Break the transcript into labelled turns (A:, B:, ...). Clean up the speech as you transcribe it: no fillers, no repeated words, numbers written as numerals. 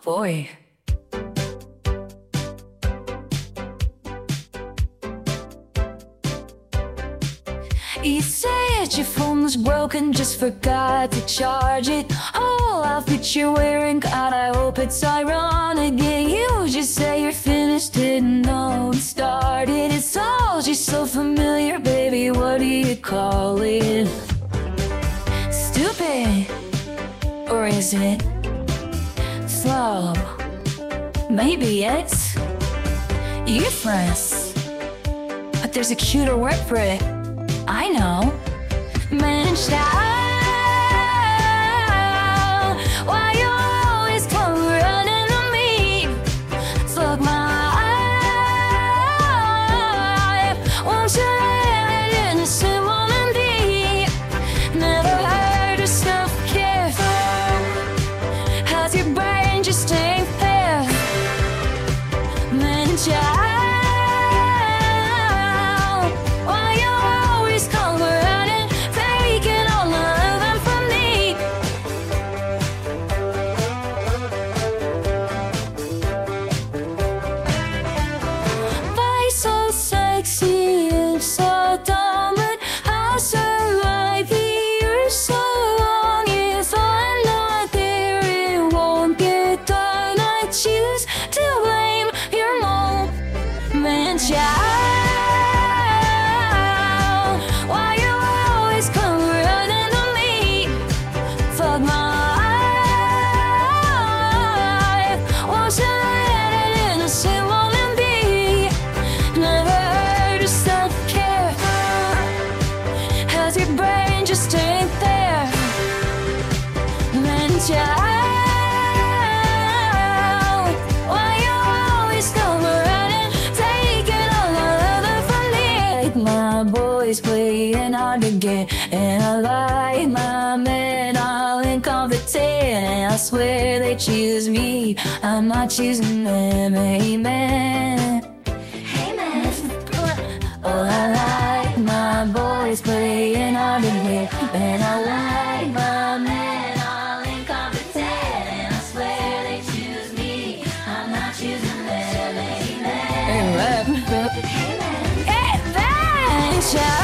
A: boy. You said your phone was broken, just forgot to charge it. Oh, outfit you're wearing, God, I hope it's ironic. And you just say you're finished, didn't know it started. It's all just so familiar, baby, what do you call it? Stupid, or is it slow? Maybe it's useless, but there's a cuter word for it. I know. Mensch, why you always come running to me? Look, my life, won't you let it innocent woman be? Never heard yourself care. How's your brain just ain't there? Mensch, sexy and so dumb, but I'll survive here so long. If I'm not there, it won't get done. I choose to blame your moment, child. Why you always come running to me? Fuck my life. Won't you let an innocent woman be? Never self-care. How's your brain just ain't there? Man, child, why you always come running, taking all the love from me? Like my boys playing hard to get, and I like my men all incompetent, and I swear they choose me, I'm not choosing them. Amen. Oh, I like my boys playing hard to get, and I like my men all incompetent, and I swear they choose me, I'm not choosing them. Amen. Amen. Amen.